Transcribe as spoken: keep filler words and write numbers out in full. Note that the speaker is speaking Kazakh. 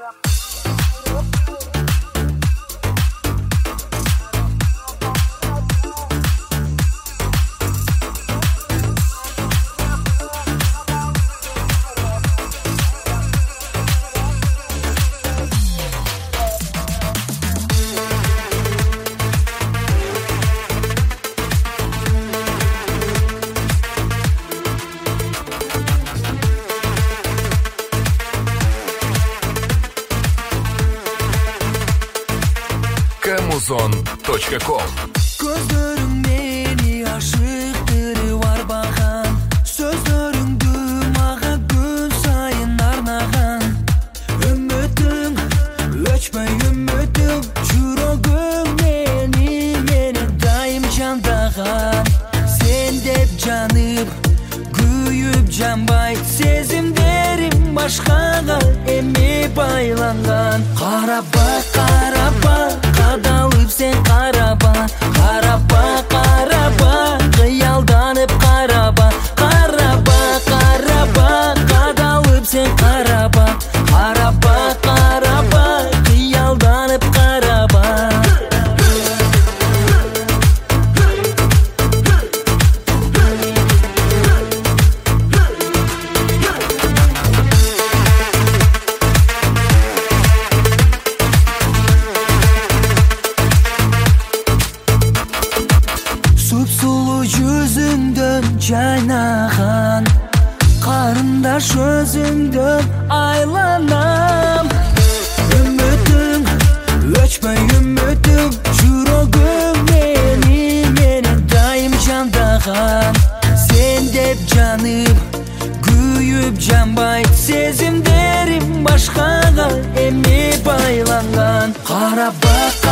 Камузон точка ком. Көздөрүң мени ашыктырып арбаган, сөздөрүңдү мага күн сайын арнаган. Үмүтүң өчпөй үмүтүм, жүрөгүң мени мени дайым жандаган. Сен деп жанып, күйүп жанбай, сезимдерим башкага эми байланган. Караба, караба, кадалып сен караба, караба, караба, кыялданып караба, караба, караба, кадалып сен караба, караба, караба, кыялданып караба. Сұп-сұлу жүзіңден жайнаған, қарындаш өзіңден айланам. Үмітің өчпөй үмітім, жүрегім мени мени дайым жандаган. Сен деп жанып, күйүп жанбай, сезимдерим башкага эми байланган. Караба,